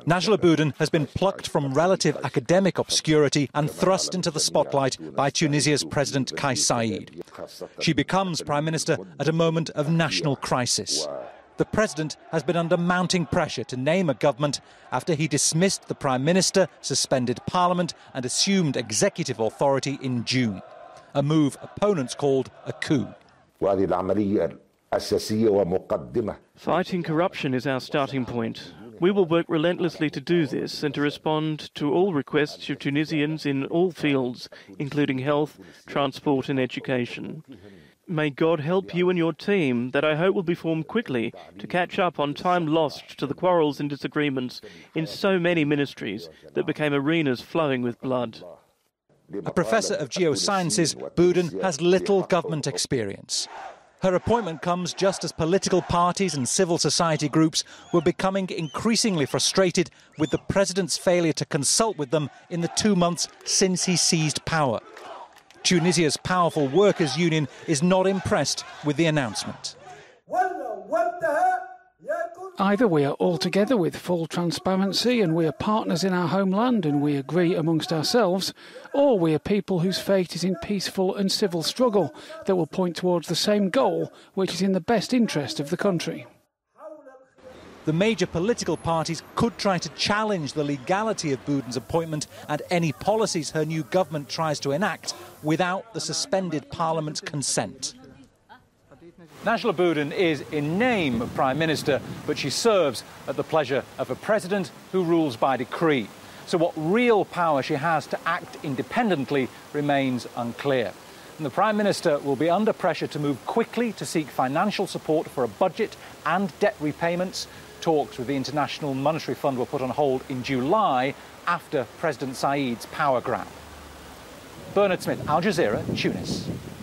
Najla Bouden has been plucked from relative academic obscurity and thrust into the spotlight by Tunisia's President Kais Saied. She becomes Prime Minister at a moment of national crisis. The President has been under mounting pressure to name a government after he dismissed the Prime Minister, suspended Parliament and assumed executive authority in June, a move opponents called a coup. Fighting corruption is our starting point. We will work relentlessly to do this and to respond to all requests of Tunisians in all fields, including health, transport and education. May God help you and your team that I hope will be formed quickly to catch up on time lost to the quarrels and disagreements in so many ministries that became arenas flowing with blood. A professor of geosciences, Bouden has little government experience. Her appointment comes just as political parties and civil society groups were becoming increasingly frustrated with the president's failure to consult with them in the 2 months since he seized power. Tunisia's powerful workers' union is not impressed with the announcement. Either we are all together with full transparency and we are partners in our homeland and we agree amongst ourselves, or we are people whose fate is in peaceful and civil struggle that will point towards the same goal, which is in the best interest of the country. The major political parties could try to challenge the legality of Bouden's appointment and any policies her new government tries to enact without the suspended Parliament's consent. Najla Bouden is in name Prime Minister, but she serves at the pleasure of a president who rules by decree. So what real power she has to act independently remains unclear. And the Prime Minister will be under pressure to move quickly to seek financial support for a budget and debt repayments. Talks with the International Monetary Fund were put on hold in July after President Saeed's power grab. Bernard Smith, Al Jazeera, Tunis.